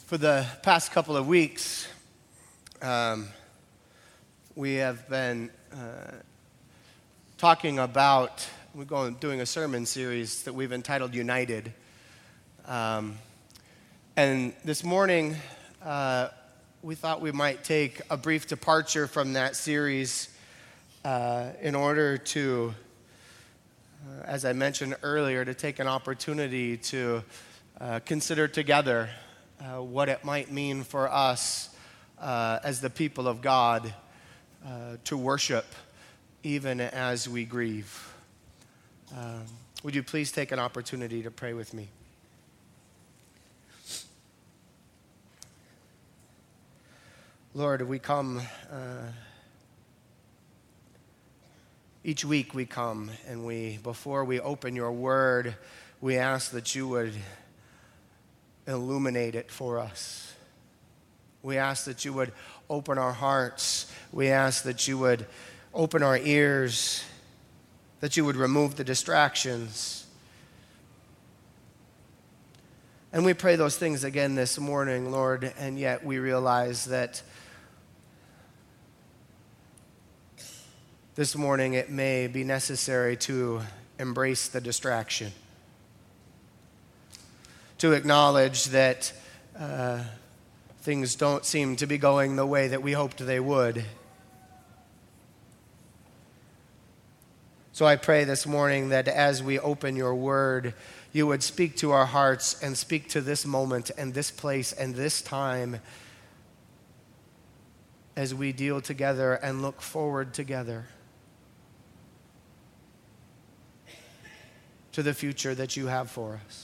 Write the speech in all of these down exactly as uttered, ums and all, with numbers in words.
For the past couple of weeks, um, we have been uh, talking about, we're going doing a sermon series that we've entitled United. Um, and this morning, uh, we thought we might take a brief departure from that series uh, in order to, uh, as I mentioned earlier, to take an opportunity to uh, consider together Uh, what it might mean for us uh, as the people of God uh, to worship even as we grieve. Um, would you please take an opportunity to pray with me? Lord, we come, uh, each week we come and we, before we open your word, we ask that you would illuminate it for us. We ask that you would open our hearts. We ask that you would open our ears, that you would remove the distractions. And we pray those things again this morning, Lord, and yet we realize that this morning it may be necessary to embrace the distraction, to acknowledge that uh, things don't seem to be going the way that we hoped they would. So I pray this morning that as we open your word, you would speak to our hearts and speak to this moment and this place and this time as we deal together and look forward together to the future that you have for us.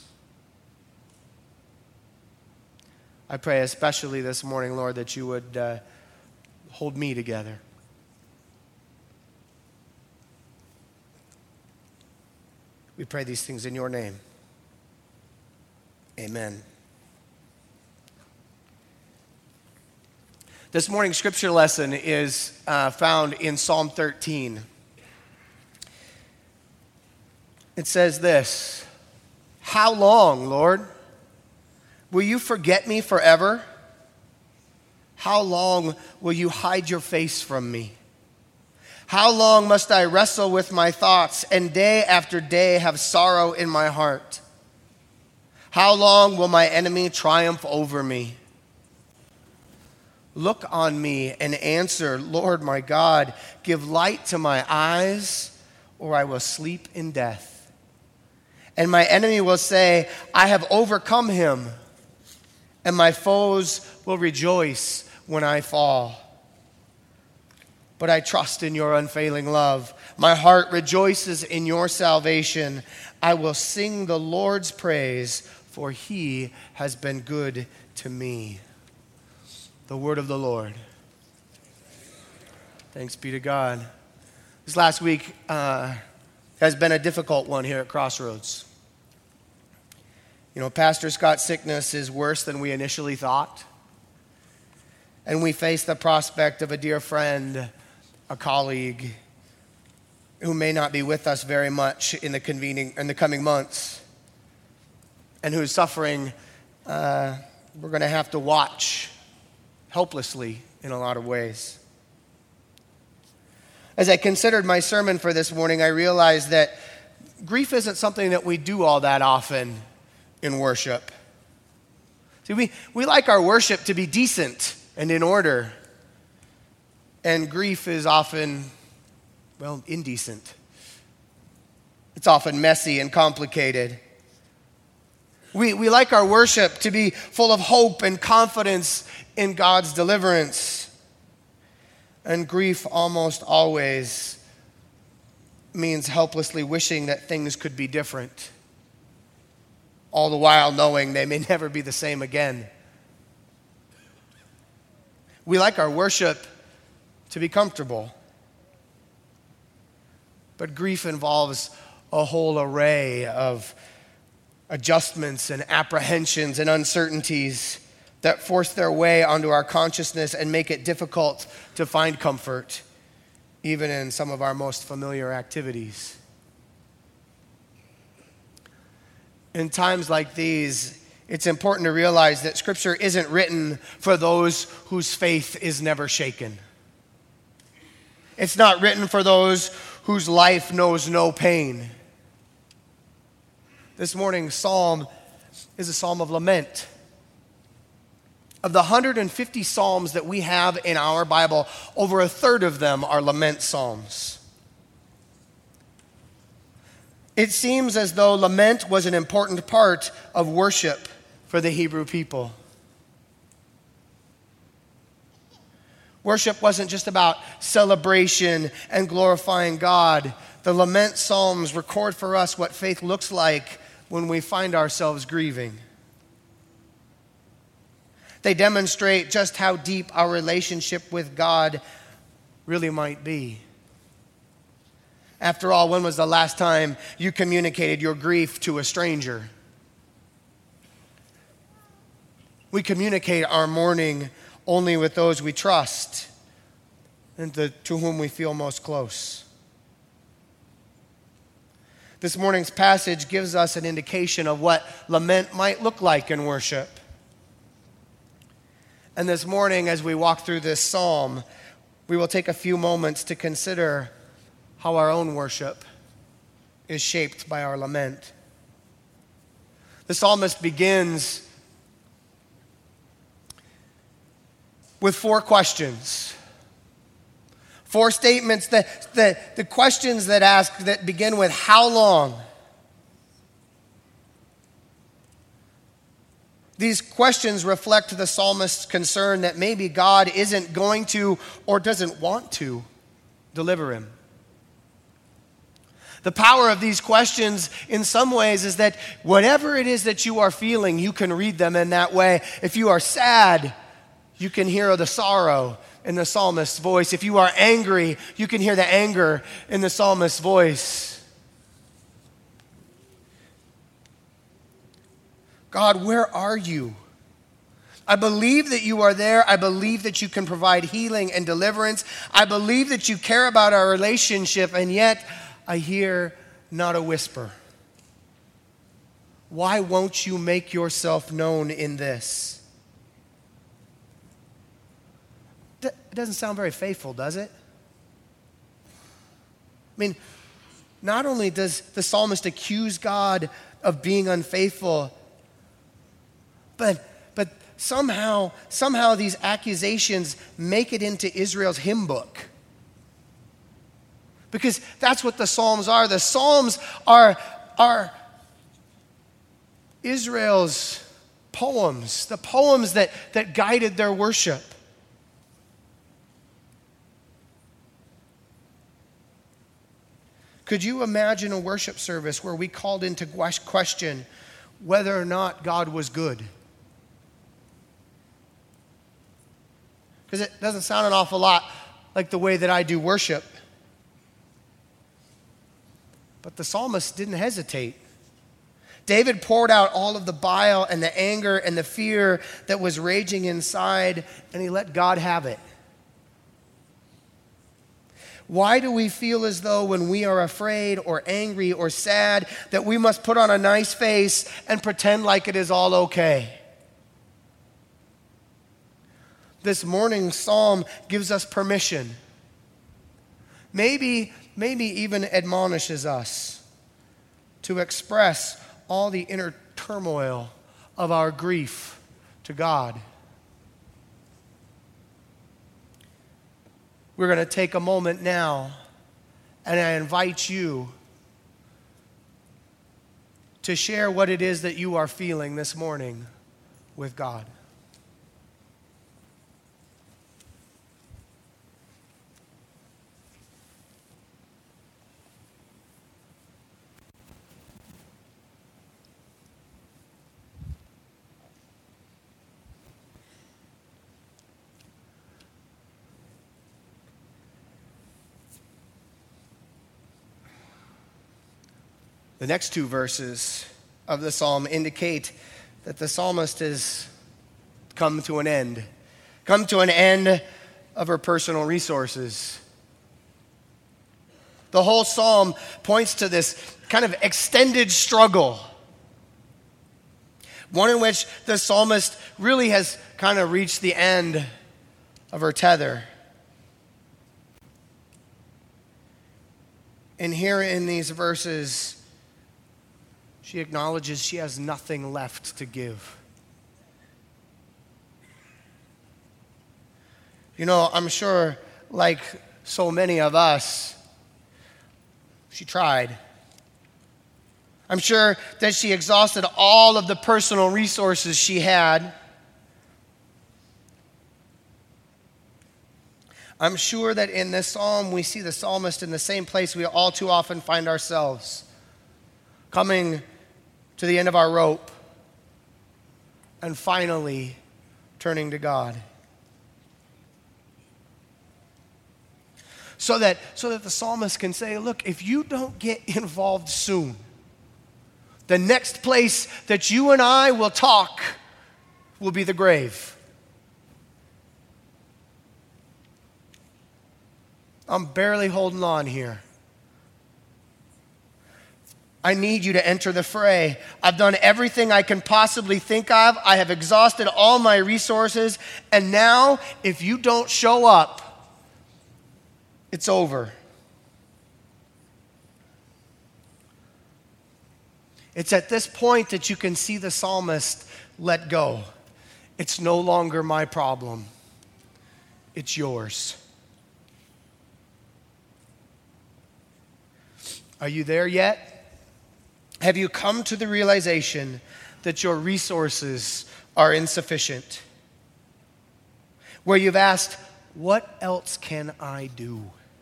I pray especially this morning, Lord, that you would uh, hold me together. We pray these things in your name. Amen. This morning's scripture lesson is uh, found in Psalm thirteen. It says this: "How long, Lord? Will you forget me forever? How long will you hide your face from me? How long must I wrestle with my thoughts and day after day have sorrow in my heart? How long will my enemy triumph over me? Look on me and answer, Lord my God. Give light to my eyes, or I will sleep in death. And my enemy will say, I have overcome him. And my foes will rejoice when I fall. But I trust in your unfailing love. My heart rejoices in your salvation. I will sing the Lord's praise, for he has been good to me." The word of the Lord. Thanks be to God. This last week uh, has been a difficult one here at Crossroads. You know, Pastor Scott's sickness is worse than we initially thought. And we face the prospect of a dear friend, a colleague, who may not be with us very much in the convening, in the coming months, and whose suffering uh, we're going to have to watch helplessly in a lot of ways. As I considered my sermon for this morning, I realized that grief isn't something that we do all that often in worship. See, we, we like our worship to be decent and in order. And grief is often, well, indecent. It's often messy and complicated. We, we like our worship to be full of hope and confidence in God's deliverance. And grief almost always means helplessly wishing that things could be different, all the while knowing they may never be the same again. We like our worship to be comfortable, but grief involves a whole array of adjustments and apprehensions and uncertainties that force their way onto our consciousness and make it difficult to find comfort, even in some of our most familiar activities. In times like these, it's important to realize that Scripture isn't written for those whose faith is never shaken. It's not written for those whose life knows no pain. This morning's psalm is a psalm of lament. Of the one hundred fifty psalms that we have in our Bible, over a third of them are lament psalms. It seems as though lament was an important part of worship for the Hebrew people. Worship wasn't just about celebration and glorifying God. The lament psalms record for us what faith looks like when we find ourselves grieving. They demonstrate just how deep our relationship with God really might be. After all, when was the last time you communicated your grief to a stranger? We communicate our mourning only with those we trust and to, to whom we feel most close. This morning's passage gives us an indication of what lament might look like in worship. And this morning, as we walk through this psalm, we will take a few moments to consider how our own worship is shaped by our lament. The psalmist begins with four questions. Four statements, that, that the questions that ask, that begin with how long? These questions reflect the psalmist's concern that maybe God isn't going to or doesn't want to deliver him. The power of these questions in some ways is that whatever it is that you are feeling, you can read them in that way. If you are sad, you can hear the sorrow in the psalmist's voice. If you are angry, you can hear the anger in the psalmist's voice. God, where are you? I believe that you are there. I believe that you can provide healing and deliverance. I believe that you care about our relationship, and yet I hear not a whisper. Why won't you make yourself known in this? It doesn't sound very faithful, does it? I mean, not only does the psalmist accuse God of being unfaithful, but, but somehow, somehow these accusations make it into Israel's hymn book. Because that's what the Psalms are. The Psalms are, are Israel's poems, the poems that, that guided their worship. Could you imagine a worship service where we called into question whether or not God was good? Because it doesn't sound an awful lot like the way that I do worship. But the psalmist didn't hesitate. David poured out all of the bile and the anger and the fear that was raging inside, and he let God have it. Why do we feel as though when we are afraid or angry or sad that we must put on a nice face and pretend like it is all okay? This morning's psalm gives us permission. Maybe, maybe even admonishes us to express all the inner turmoil of our grief to God. We're going to take a moment now, and I invite you to share what it is that you are feeling this morning with God. The next two verses of the psalm indicate that the psalmist has come to an end, come to an end of her personal resources. The whole psalm points to this kind of extended struggle One in which the psalmist really has kind of reached the end of her tether. And here in these verses, she acknowledges she has nothing left to give. You know, I'm sure, like so many of us, she tried. I'm sure that she exhausted all of the personal resources she had. I'm sure that in this psalm, we see the psalmist in the same place we all too often find ourselves, coming to the end of our rope and finally turning to God. So that, so that the psalmist can say, look, if you don't get involved soon, the next place that you and I will talk will be the grave. I'm barely holding on here. I need you to enter the fray. I've done everything I can possibly think of. I have exhausted all my resources. And now, if you don't show up, it's over. It's at this point that you can see the psalmist let go. It's no longer my problem. It's yours. Are you there yet? Have you come to the realization that your resources are insufficient? Where you've asked, what else can I do?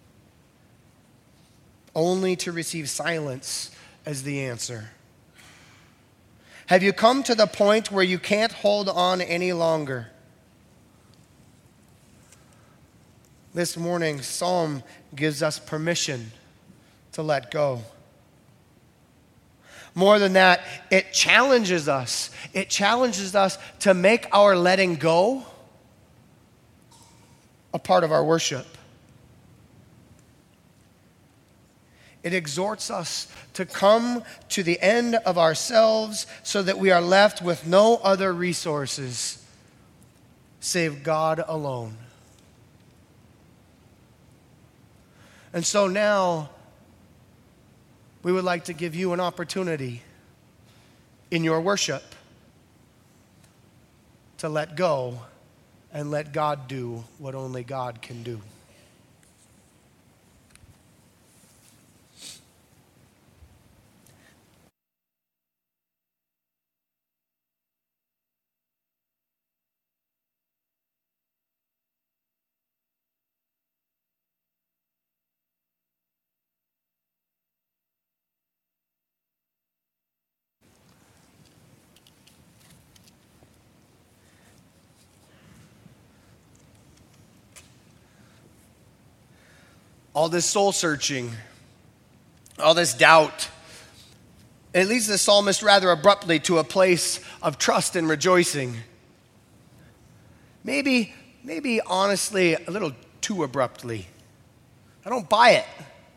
Only to receive silence as the answer. Have you come to the point where you can't hold on any longer? This morning's psalm gives us permission to let go. More than that, it challenges us. It challenges us to make our letting go a part of our worship. It exhorts us to come to the end of ourselves so that we are left with no other resources save God alone. And so now, we would like to give you an opportunity in your worship to let go and let God do what only God can do. All this soul searching, all this doubt, it leads the psalmist rather abruptly to a place of trust and rejoicing. Maybe, maybe honestly, a little too abruptly. I don't buy it.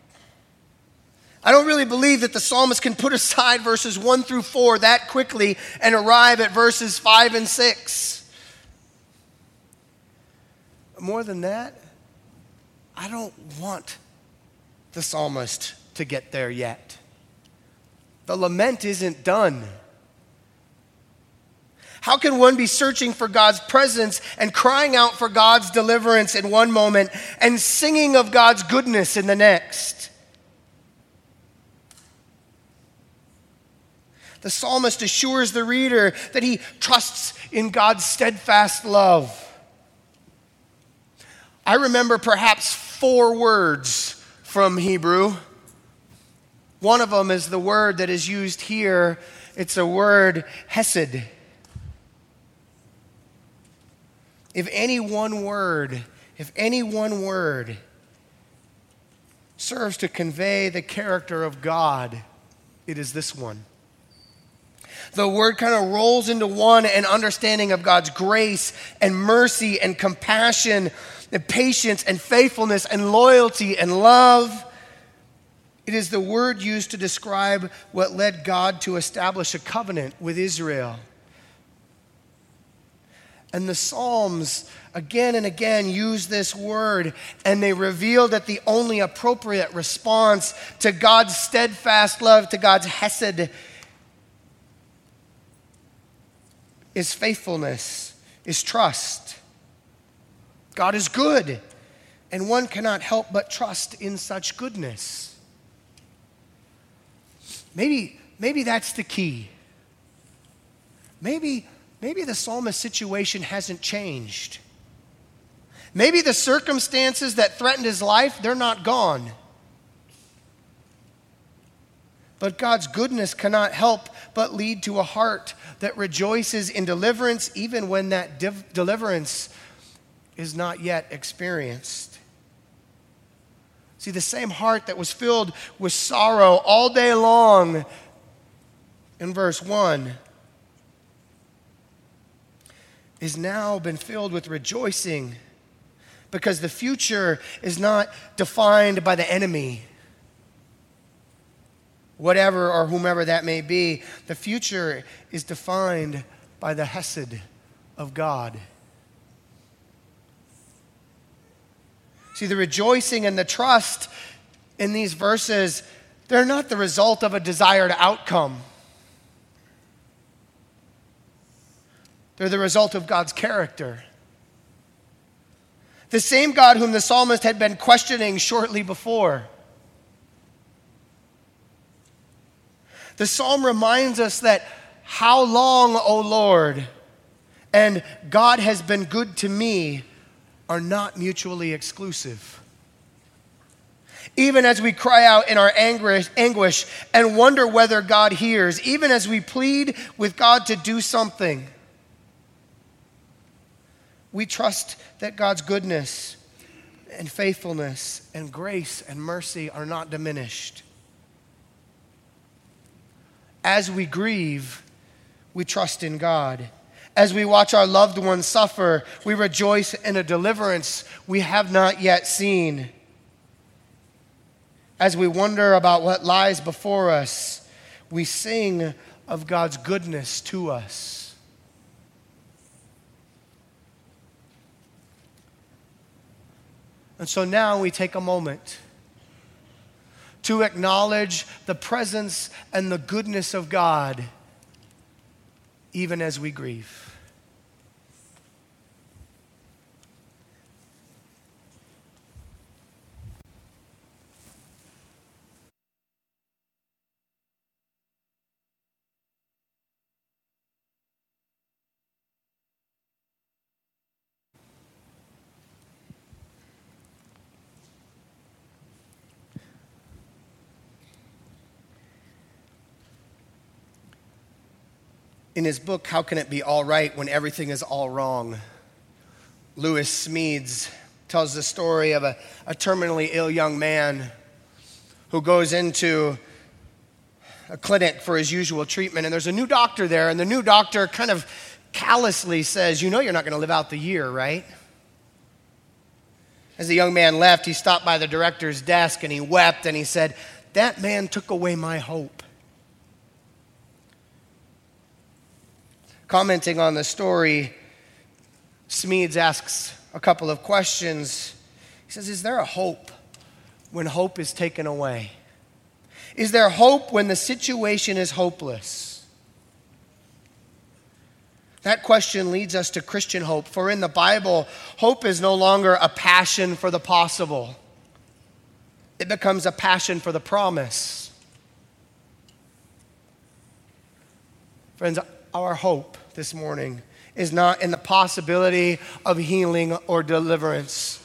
I don't really believe that the psalmist can put aside verses one through four that quickly and arrive at verses five and six. More than that, I don't want the psalmist to get there yet. The lament isn't done. How can one be searching for God's presence and crying out for God's deliverance in one moment and singing of God's goodness in the next? The psalmist assures the reader that he trusts in God's steadfast love. I remember perhaps four words from Hebrew. One of them is the word that is used here. It's a word, hesed. If any one word, if any one word serves to convey the character of God, it is this one. The word kind of rolls into one, an understanding of God's grace and mercy and compassion and patience and faithfulness and loyalty and love. It is the word used to describe what led God to establish a covenant with Israel And the Psalms again and again use this word, and they reveal that the only appropriate response to God's steadfast love, to God's hesed, is faithfulness, is trust. God is good, and one cannot help but trust in such goodness. Maybe, maybe that's the key. Maybe, maybe the psalmist's situation hasn't changed. Maybe the circumstances that threatened his life, they're not gone. But God's goodness cannot help but lead to a heart that rejoices in deliverance, even when that div- deliverance is not yet experienced. See, the same heart that was filled with sorrow all day long in verse one is now been filled with rejoicing, because the future is not defined by the enemy, whatever or whomever that may be. The future is defined by the hesed of God. See, the rejoicing and the trust in these verses, they're not the result of a desired outcome. They're the result of God's character. The same God whom the psalmist had been questioning shortly before. The psalm reminds us that how long, O Lord, and God has been good to me are not mutually exclusive. Even as we cry out in our anguish, anguish and wonder whether God hears, even as we plead with God to do something, we trust that God's goodness and faithfulness and grace and mercy are not diminished. As we grieve, we trust in God. As we watch our loved ones suffer, we rejoice in a deliverance we have not yet seen. As we wonder about what lies before us, we sing of God's goodness to us. And so now we take a moment to acknowledge the presence and the goodness of God, even as we grieve. In his book, How Can It Be All Right When Everything Is All Wrong?, Lewis Smedes tells the story of a, a terminally ill young man who goes into a clinic for his usual treatment, and there's a new doctor there, and the new doctor kind of callously says, "You know you're not going to live out the year, right?" As the young man left, he stopped by the director's desk, and he wept, and he said, "That man took away my hope." Commenting on the story, Smedes asks a couple of questions. He says, is there a hope when hope is taken away? Is there hope when the situation is hopeless? That question leads us to Christian hope, for in the Bible, hope is no longer a passion for the possible. It becomes a passion for the promise. Friends, our hope this morning is not in the possibility of healing or deliverance.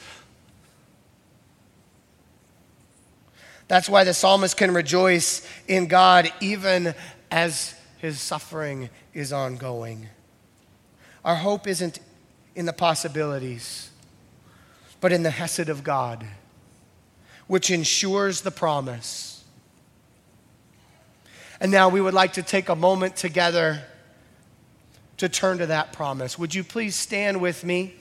That's why the psalmist can rejoice in God even as his suffering is ongoing. Our hope isn't in the possibilities, but in the hesed of God, which ensures the promise. And now we would like to take a moment together to turn to that promise. Would you please stand with me